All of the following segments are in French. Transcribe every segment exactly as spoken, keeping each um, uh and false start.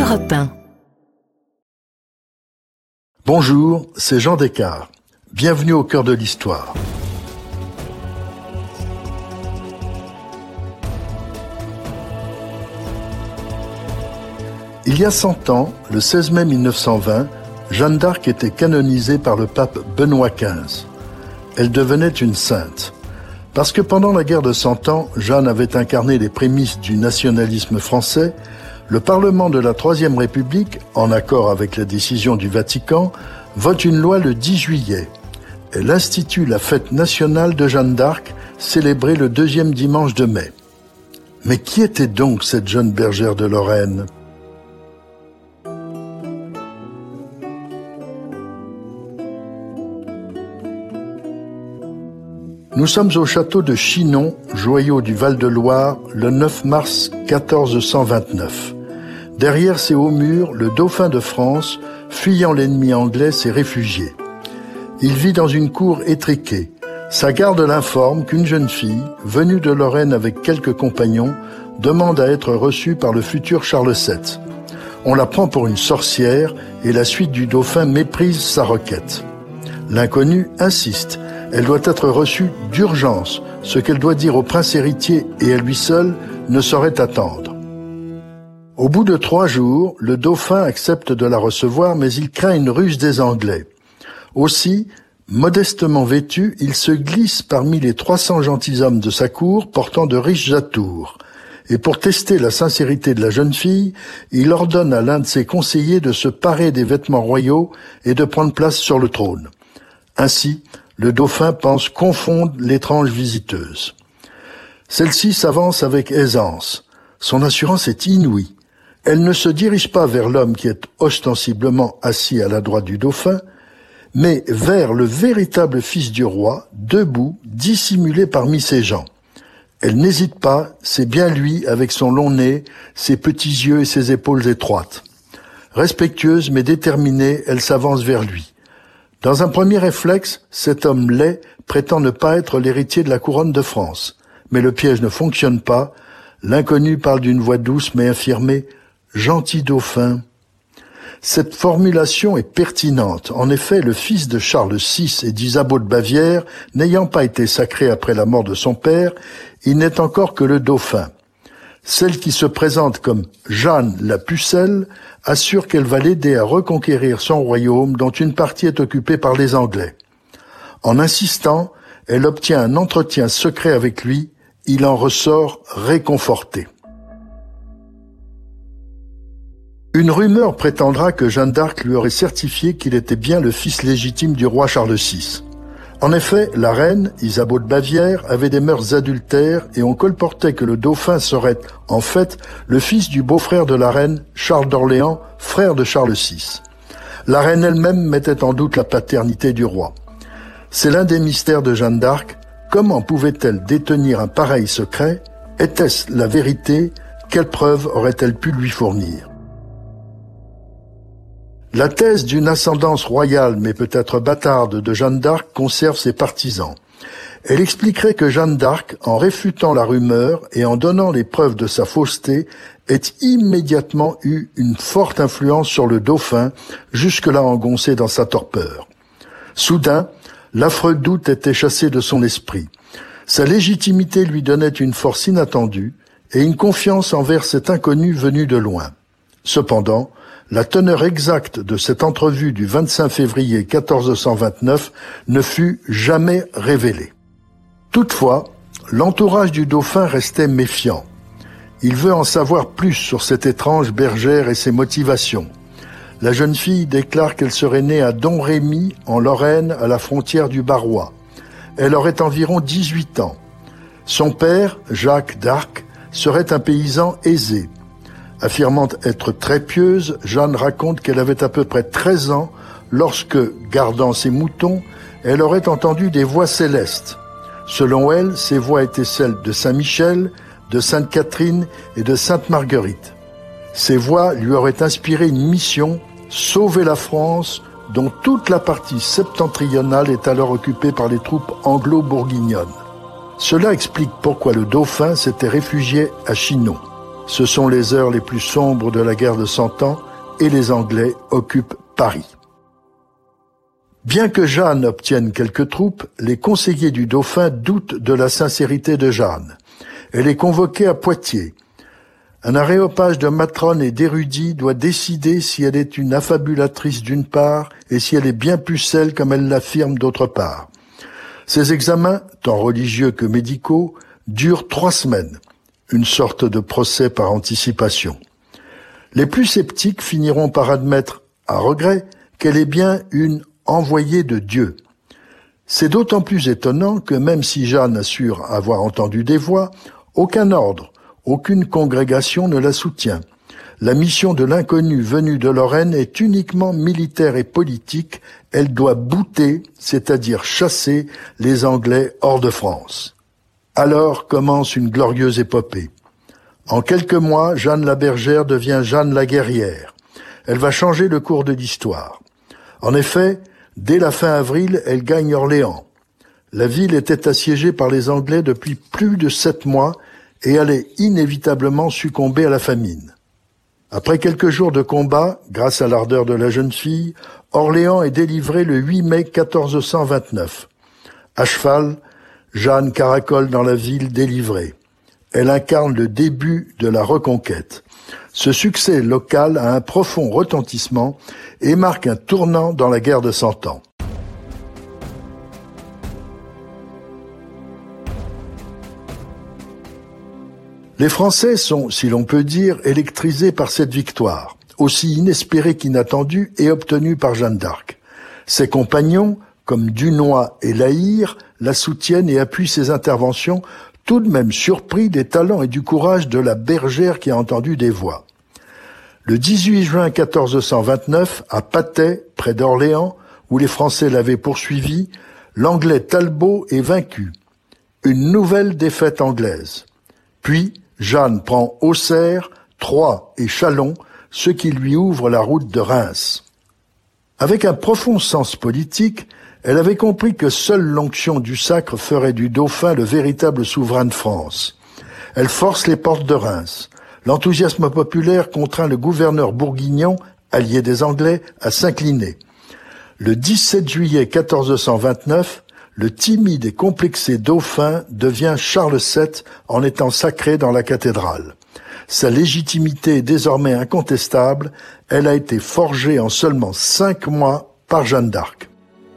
Europe un. Bonjour, c'est Jean Descartes. Bienvenue au cœur de l'histoire. Il y a cent ans, le seize mai mille neuf cent vingt, Jeanne d'Arc était canonisée par le pape Benoît quinze. Elle devenait une sainte. Parce que pendant la guerre de Cent Ans, Jeanne avait incarné les prémices du nationalisme français, le Parlement de la Troisième République, en accord avec la décision du Vatican, vote une loi le dix juillet. Elle institue la fête nationale de Jeanne d'Arc, célébrée le deuxième dimanche de mai. Mais qui était donc cette jeune bergère de Lorraine ? Nous sommes au château de Chinon, joyau du Val-de-Loire, le neuf mars quatorze cent vingt-neuf. Derrière ces hauts murs, le dauphin de France, fuyant l'ennemi anglais, s'est réfugié. Il vit dans une cour étriquée. Sa garde l'informe qu'une jeune fille, venue de Lorraine avec quelques compagnons, demande à être reçue par le futur Charles sept. On la prend pour une sorcière et la suite du dauphin méprise sa requête. L'inconnu insiste. Elle doit être reçue d'urgence. Ce qu'elle doit dire au prince héritier et à lui seul ne saurait attendre. Au bout de trois jours, le dauphin accepte de la recevoir, mais il craint une ruse des Anglais. Aussi, modestement vêtu, il se glisse parmi les trois cents gentilshommes de sa cour portant de riches atours. Et pour tester la sincérité de la jeune fille, il ordonne à l'un de ses conseillers de se parer des vêtements royaux et de prendre place sur le trône. Ainsi, le dauphin pense confondre l'étrange visiteuse. Celle-ci s'avance avec aisance. Son assurance est inouïe. Elle ne se dirige pas vers l'homme qui est ostensiblement assis à la droite du dauphin, mais vers le véritable fils du roi, debout, dissimulé parmi ses gens. Elle n'hésite pas, c'est bien lui avec son long nez, ses petits yeux et ses épaules étroites. Respectueuse mais déterminée, elle s'avance vers lui. Dans un premier réflexe, cet homme laid prétend ne pas être l'héritier de la couronne de France. Mais le piège ne fonctionne pas. L'inconnu parle d'une voix douce mais affirmée « Gentil dauphin ». Cette formulation est pertinente. En effet, le fils de Charles six et d'Isabeau de Bavière, n'ayant pas été sacré après la mort de son père, il n'est encore que le dauphin. Celle qui se présente comme Jeanne la Pucelle assure qu'elle va l'aider à reconquérir son royaume dont une partie est occupée par les Anglais. En insistant, elle obtient un entretien secret avec lui. Il en ressort réconforté. Une rumeur prétendra que Jeanne d'Arc lui aurait certifié qu'il était bien le fils légitime du roi Charles six. En effet, la reine, Isabeau de Bavière, avait des mœurs adultères et on colportait que le dauphin serait, en fait, le fils du beau-frère de la reine, Charles d'Orléans, frère de Charles six. La reine elle-même mettait en doute la paternité du roi. C'est l'un des mystères de Jeanne d'Arc. Comment pouvait-elle détenir un pareil secret? Était-ce la vérité? Quelle preuve aurait-elle pu lui fournir? La thèse d'une ascendance royale mais peut-être bâtarde de Jeanne d'Arc conserve ses partisans. Elle expliquerait que Jeanne d'Arc, en réfutant la rumeur et en donnant les preuves de sa fausseté, ait immédiatement eu une forte influence sur le dauphin, jusque-là engoncé dans sa torpeur. Soudain, l'affreux doute était chassé de son esprit. Sa légitimité lui donnait une force inattendue et une confiance envers cet inconnu venu de loin. Cependant, la teneur exacte de cette entrevue du vingt-cinq février quatorze cent vingt-neuf ne fut jamais révélée. Toutefois, l'entourage du dauphin restait méfiant. Il veut en savoir plus sur cette étrange bergère et ses motivations. La jeune fille déclare qu'elle serait née à Domrémy, en Lorraine, à la frontière du Barrois. Elle aurait environ dix-huit ans. Son père, Jacques d'Arc, serait un paysan aisé. Affirmant être très pieuse, Jeanne raconte qu'elle avait à peu près treize ans lorsque, gardant ses moutons, elle aurait entendu des voix célestes. Selon elle, ces voix étaient celles de Saint-Michel, de Sainte-Catherine et de Sainte-Marguerite. Ces voix lui auraient inspiré une mission, sauver la France, dont toute la partie septentrionale est alors occupée par les troupes anglo-bourguignonnes. Cela explique pourquoi le dauphin s'était réfugié à Chinon. Ce sont les heures les plus sombres de la guerre de Cent Ans et les Anglais occupent Paris. Bien que Jeanne obtienne quelques troupes, les conseillers du dauphin doutent de la sincérité de Jeanne. Elle est convoquée à Poitiers. Un aréopage de matrones et d'érudits doit décider si elle est une affabulatrice d'une part et si elle est bien pucelle comme elle l'affirme d'autre part. Ces examens, tant religieux que médicaux, durent trois semaines, une sorte de procès par anticipation. Les plus sceptiques finiront par admettre, à regret, qu'elle est bien une envoyée de Dieu. C'est d'autant plus étonnant que même si Jeanne assure avoir entendu des voix, aucun ordre, aucune congrégation ne la soutient. La mission de l'inconnu venu de Lorraine est uniquement militaire et politique. Elle doit bouter, c'est-à-dire chasser, les Anglais hors de France. Alors commence une glorieuse épopée. En quelques mois, Jeanne la Bergère devient Jeanne la Guerrière. Elle va changer le cours de l'histoire. En effet, dès la fin avril, elle gagne Orléans. La ville était assiégée par les Anglais depuis plus de sept mois et allait inévitablement succomber à la famine. Après quelques jours de combat, grâce à l'ardeur de la jeune fille, Orléans est délivré le huit mai quatorze cent vingt-neuf. À cheval, Jeanne caracole dans la ville délivrée. Elle incarne le début de la reconquête. Ce succès local a un profond retentissement et marque un tournant dans la guerre de Cent Ans. Les Français sont, si l'on peut dire, électrisés par cette victoire, aussi inespérée qu'inattendue et obtenue par Jeanne d'Arc. Ses compagnons, comme Dunois et La Hire, la soutiennent et appuient ses interventions, tout de même surpris des talents et du courage de la bergère qui a entendu des voix. Le dix-huit juin quatorze cent vingt-neuf, à Patay, près d'Orléans, où les Français l'avaient poursuivi, l'Anglais Talbot est vaincu. Une nouvelle défaite anglaise. Puis, Jeanne prend Auxerre, Troyes et Châlons, ce qui lui ouvre la route de Reims. Avec un profond sens politique, elle avait compris que seule l'onction du sacre ferait du dauphin le véritable souverain de France. Elle force les portes de Reims. L'enthousiasme populaire contraint le gouverneur bourguignon, allié des Anglais, à s'incliner. Le dix-sept juillet quatorze cent vingt-neuf, le timide et complexé dauphin devient Charles sept en étant sacré dans la cathédrale. Sa légitimité est désormais incontestable, elle a été forgée en seulement cinq mois par Jeanne d'Arc.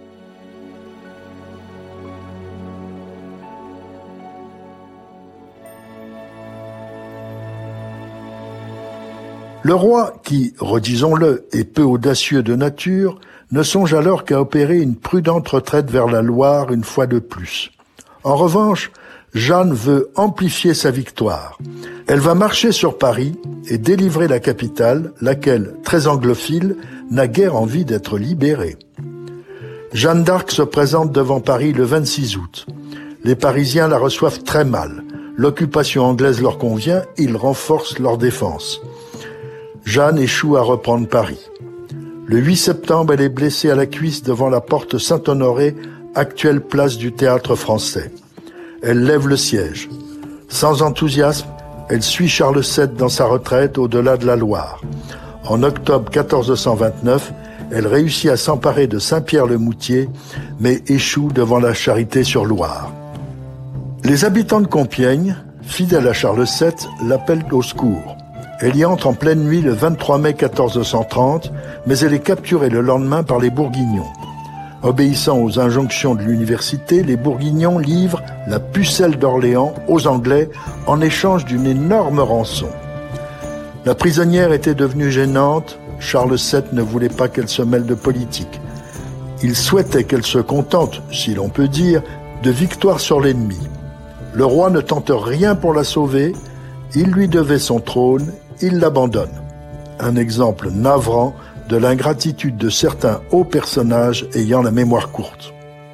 Le roi, qui, redisons-le, est peu audacieux de nature, ne songe alors qu'à opérer une prudente retraite vers la Loire une fois de plus. En revanche, Jeanne veut amplifier sa victoire. Elle va marcher sur Paris et délivrer la capitale, laquelle, très anglophile, n'a guère envie d'être libérée. Jeanne d'Arc se présente devant Paris le vingt-six août. Les Parisiens la reçoivent très mal. L'occupation anglaise leur convient, ils renforcent leur défense. Jeanne échoue à reprendre Paris. Le huit septembre, elle est blessée à la cuisse devant la porte Saint-Honoré, actuelle place du Théâtre Français. Elle lève le siège. Sans enthousiasme, elle suit Charles sept dans sa retraite au-delà de la Loire. En octobre quatorze cent vingt-neuf, elle réussit à s'emparer de Saint-Pierre-le-Moutier, mais échoue devant la Charité-sur-Loire. Les habitants de Compiègne, fidèles à Charles sept, l'appellent au secours. Elle y entre en pleine nuit le vingt-trois mai quatorze cent trente, mais elle est capturée le lendemain par les Bourguignons. Obéissant aux injonctions de l'université, les Bourguignons livrent la pucelle d'Orléans aux Anglais en échange d'une énorme rançon. La prisonnière était devenue gênante, Charles sept ne voulait pas qu'elle se mêle de politique. Il souhaitait qu'elle se contente, si l'on peut dire, de victoire sur l'ennemi. Le roi ne tente rien pour la sauver, il lui devait son trône, il l'abandonne. Un exemple navrant de l'ingratitude de certains hauts personnages ayant la mémoire courte.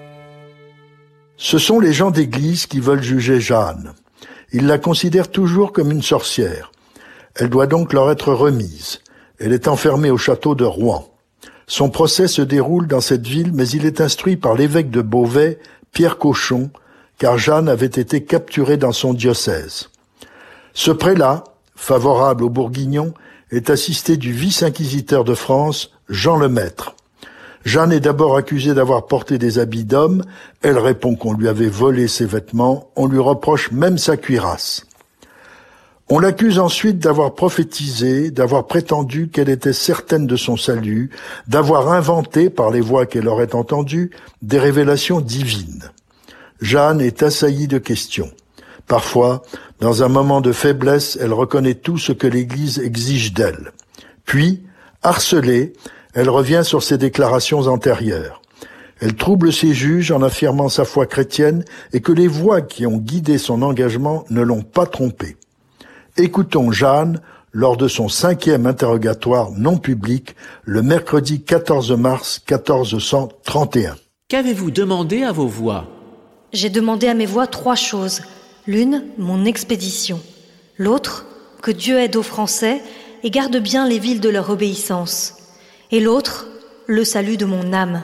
Ce sont les gens d'église qui veulent juger Jeanne. Ils la considèrent toujours comme une sorcière. Elle doit donc leur être remise. Elle est enfermée au château de Rouen. Son procès se déroule dans cette ville, mais il est instruit par l'évêque de Beauvais, Pierre Cochon, car Jeanne avait été capturée dans son diocèse. Ce prélat, favorable aux Bourguignons, est assistée du vice-inquisiteur de France, Jean Lemaître. Jeanne est d'abord accusée d'avoir porté des habits d'homme. Elle répond qu'on lui avait volé ses vêtements. On lui reproche même sa cuirasse. On l'accuse ensuite d'avoir prophétisé, d'avoir prétendu qu'elle était certaine de son salut, d'avoir inventé, par les voix qu'elle aurait entendues, des révélations divines. Jeanne est assaillie de questions. Parfois, dans un moment de faiblesse, elle reconnaît tout ce que l'Église exige d'elle. Puis, harcelée, elle revient sur ses déclarations antérieures. Elle trouble ses juges en affirmant sa foi chrétienne et que les voix qui ont guidé son engagement ne l'ont pas trompée. Écoutons Jeanne lors de son cinquième interrogatoire non public le mercredi quatorze mars quatorze cent trente et un. Qu'avez-vous demandé à vos voix ? J'ai demandé à mes voix trois choses. L'une, mon expédition. L'autre, que Dieu aide aux Français et garde bien les villes de leur obéissance. Et l'autre, le salut de mon âme.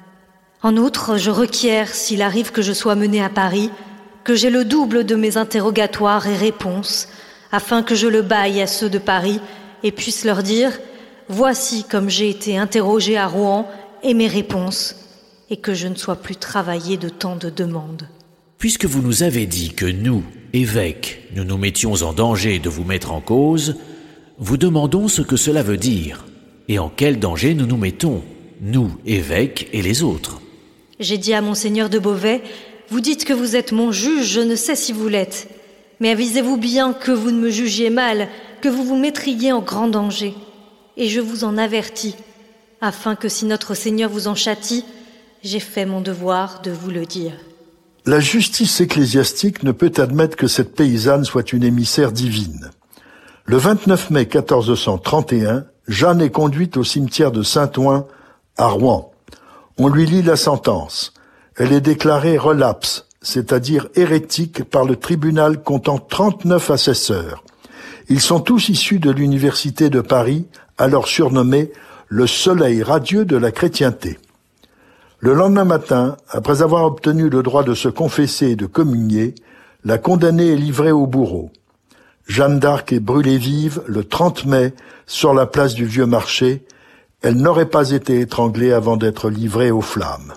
En outre, je requiers, s'il arrive que je sois mené à Paris, que j'ai le double de mes interrogatoires et réponses, afin que je le baille à ceux de Paris et puisse leur dire « Voici comme j'ai été interrogé à Rouen et mes réponses », et que je ne sois plus travaillé de tant de demandes. Puisque vous nous avez dit que nous, évêques, nous nous mettions en danger de vous mettre en cause, vous demandons ce que cela veut dire, et en quel danger nous nous mettons, nous, évêques et les autres. J'ai dit à monseigneur de Beauvais « Vous dites que vous êtes mon juge, je ne sais si vous l'êtes. Mais avisez-vous bien que vous ne me jugiez mal, que vous vous mettriez en grand danger. Et je vous en avertis, afin que si notre Seigneur vous en châtie, j'ai fait mon devoir de vous le dire. » La justice ecclésiastique ne peut admettre que cette paysanne soit une émissaire divine. Le vingt-neuf mai quatorze cent trente et un, Jeanne est conduite au cimetière de Saint-Ouen, à Rouen. On lui lit la sentence. Elle est déclarée relapse, c'est-à-dire hérétique, par le tribunal comptant trente-neuf assesseurs. Ils sont tous issus de l'université de Paris, alors surnommée « le soleil radieux de la chrétienté ». Le lendemain matin, après avoir obtenu le droit de se confesser et de communier, la condamnée est livrée au bourreau. Jeanne d'Arc est brûlée vive le trente mai sur la place du Vieux Marché. Elle n'aurait pas été étranglée avant d'être livrée aux flammes.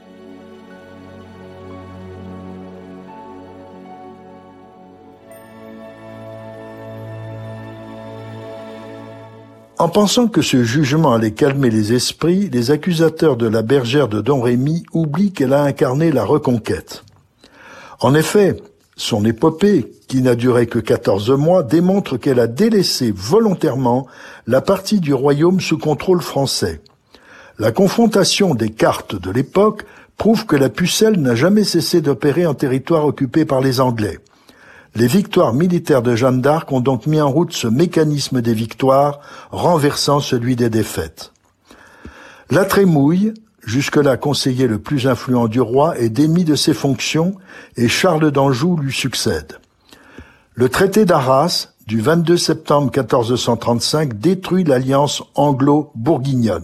En pensant que ce jugement allait calmer les esprits, les accusateurs de la bergère de Domrémy oublient qu'elle a incarné la reconquête. En effet, son épopée, qui n'a duré que quatorze mois, démontre qu'elle a délaissé volontairement la partie du royaume sous contrôle français. La confrontation des cartes de l'époque prouve que la pucelle n'a jamais cessé d'opérer en territoire occupé par les Anglais. Les victoires militaires de Jeanne d'Arc ont donc mis en route ce mécanisme des victoires, renversant celui des défaites. La Trémouille, jusque-là conseiller le plus influent du roi, est démis de ses fonctions et Charles d'Anjou lui succède. Le traité d'Arras, du vingt-deux septembre quatorze cent trente-cinq, détruit l'alliance anglo-bourguignonne.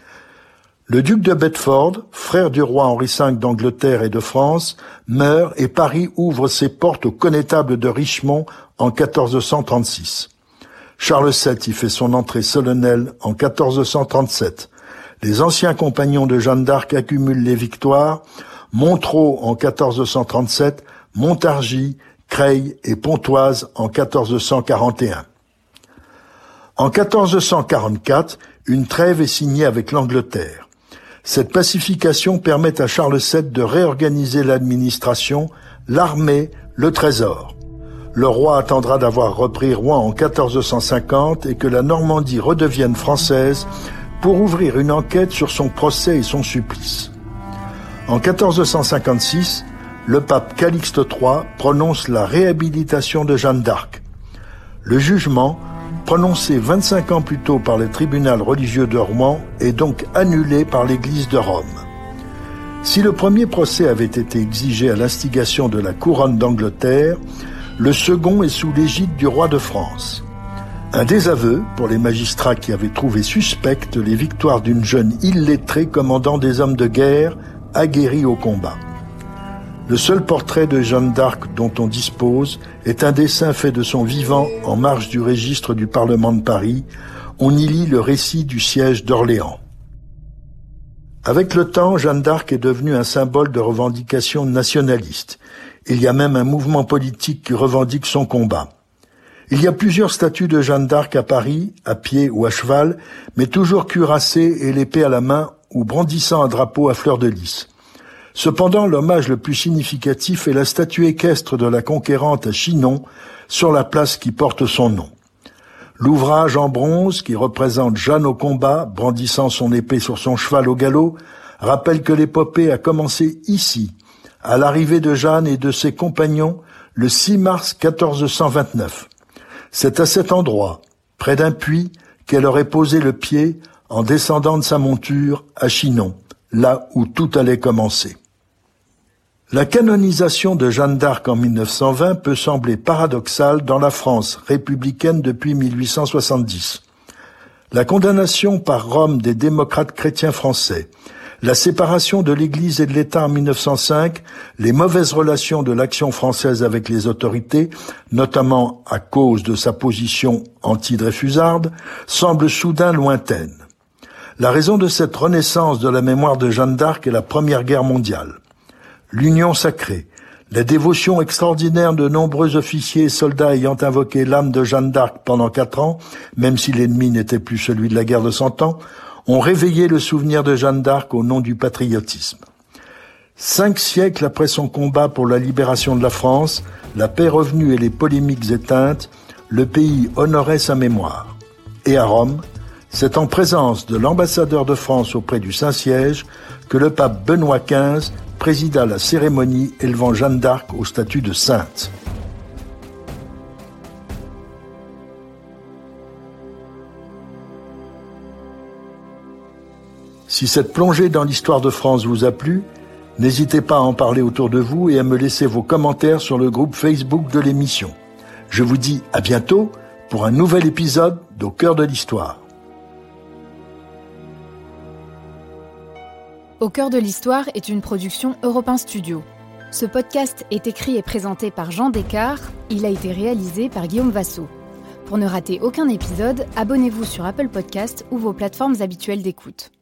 Le duc de Bedford, frère du roi Henri cinq d'Angleterre et de France, meurt et Paris ouvre ses portes au connétable de Richmond en quatorze cent trente-six. Charles sept y fait son entrée solennelle en quatorze cent trente-sept. Les anciens compagnons de Jeanne d'Arc accumulent les victoires. Montereau en quatorze cent trente-sept, Montargis, Creil et Pontoise en quatorze cent quarante et un. En quatorze cent quarante-quatre, une trêve est signée avec l'Angleterre. Cette pacification permet à Charles sept de réorganiser l'administration, l'armée, le trésor. Le roi attendra d'avoir repris Rouen en quatorze cent cinquante et que la Normandie redevienne française pour ouvrir une enquête sur son procès et son supplice. En quatorze cent cinquante-six, le pape Calixte trois prononce la réhabilitation de Jeanne d'Arc. Le jugement, prononcé vingt-cinq ans plus tôt par le tribunal religieux de Rouen, est donc annulé par l'Église de Rome. Si le premier procès avait été exigé à l'instigation de la couronne d'Angleterre, le second est sous l'égide du roi de France. Un désaveu pour les magistrats qui avaient trouvé suspectes les victoires d'une jeune illettrée commandant des hommes de guerre aguerris au combat. Le seul portrait de Jeanne d'Arc dont on dispose est un dessin fait de son vivant en marge du registre du Parlement de Paris. On y lit le récit du siège d'Orléans. Avec le temps, Jeanne d'Arc est devenue un symbole de revendication nationaliste. Il y a même un mouvement politique qui revendique son combat. Il y a plusieurs statues de Jeanne d'Arc à Paris, à pied ou à cheval, mais toujours cuirassée et l'épée à la main ou brandissant un drapeau à fleur de lys. Cependant, l'hommage le plus significatif est la statue équestre de la conquérante à Chinon, sur la place qui porte son nom. L'ouvrage en bronze, qui représente Jeanne au combat, brandissant son épée sur son cheval au galop, rappelle que l'épopée a commencé ici, à l'arrivée de Jeanne et de ses compagnons, le six mars quatorze cent vingt-neuf. C'est à cet endroit, près d'un puits, qu'elle aurait posé le pied en descendant de sa monture à Chinon, là où tout allait commencer. La canonisation de Jeanne d'Arc en mille neuf cent vingt peut sembler paradoxale dans la France républicaine depuis mille huit cent soixante-dix. La condamnation par Rome des démocrates chrétiens français, la séparation de l'Église et de l'État en mille neuf cent cinq, les mauvaises relations de l'action française avec les autorités, notamment à cause de sa position anti-dreyfusarde, semblent soudain lointaines. La raison de cette renaissance de la mémoire de Jeanne d'Arc est la Première Guerre mondiale. L'union sacrée, la dévotion extraordinaire de nombreux officiers et soldats ayant invoqué l'âme de Jeanne d'Arc pendant quatre ans, même si l'ennemi n'était plus celui de la guerre de Cent Ans, ont réveillé le souvenir de Jeanne d'Arc au nom du patriotisme. Cinq siècles après son combat pour la libération de la France, la paix revenue et les polémiques éteintes, le pays honorait sa mémoire. Et à Rome, c'est en présence de l'ambassadeur de France auprès du Saint-Siège que le pape Benoît quinze présida la cérémonie élevant Jeanne d'Arc au statut de sainte. Si cette plongée dans l'histoire de France vous a plu, n'hésitez pas à en parler autour de vous et à me laisser vos commentaires sur le groupe Facebook de l'émission. Je vous dis à bientôt pour un nouvel épisode d'Au cœur de l'histoire. Au cœur de l'histoire est une production Europe un Studio. Ce podcast est écrit et présenté par Jean Descartes. Il a été réalisé par Guillaume Vassaux. Pour ne rater aucun épisode, abonnez-vous sur Apple Podcasts ou vos plateformes habituelles d'écoute.